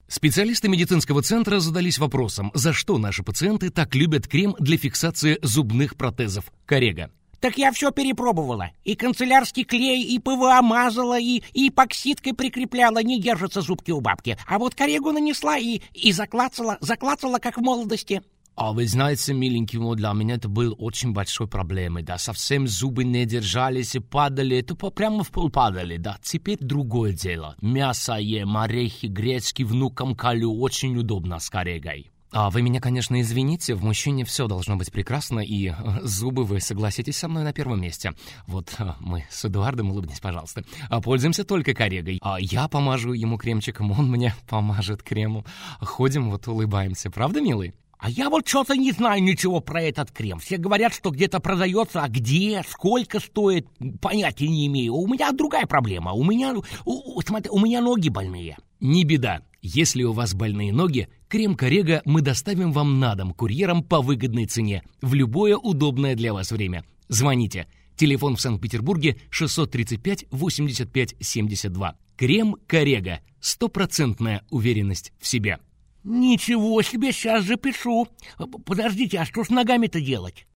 Специалисты медицинского центра задались вопросом, за что наши пациенты так любят крем для фиксации зубных протезов Коррега. Так я все перепробовала. И канцелярский клей, и ПВА мазала, и эпоксидкой прикрепляла, не держатся зубки у бабки. А вот Коррегу нанесла и заклацала, как в молодости. А вы знаете, миленький мой, для меня это был очень большой проблемой, да, совсем зубы не держались и падали, это прямо в пол падали, да. Теперь другое дело. Мясо ем, орехи, гречки внукам колю, очень удобно с Коррегой. Вы меня, конечно, извините, в мужчине все должно быть прекрасно, и зубы, вы согласитесь со мной, на первом месте. Вот мы с Эдуардом, улыбнись, пожалуйста, пользуемся только Коррегой. Я помажу ему кремчиком, он мне помажет кремом. Ходим, вот улыбаемся, правда, милый? А я вот что-то не знаю ничего про этот крем. Все говорят, что где-то продается, а где, сколько стоит, понятия не имею. У меня другая проблема. У меня ноги больные. Не беда. Если у вас больные ноги, крем Коррега мы доставим вам на дом курьером по выгодной цене в любое удобное для вас время. Звоните. Телефон в Санкт-Петербурге 635-85-72. Крем Коррега. 100% уверенность в себе. Ничего себе, сейчас запишу. Подождите, а что с ногами-то делать?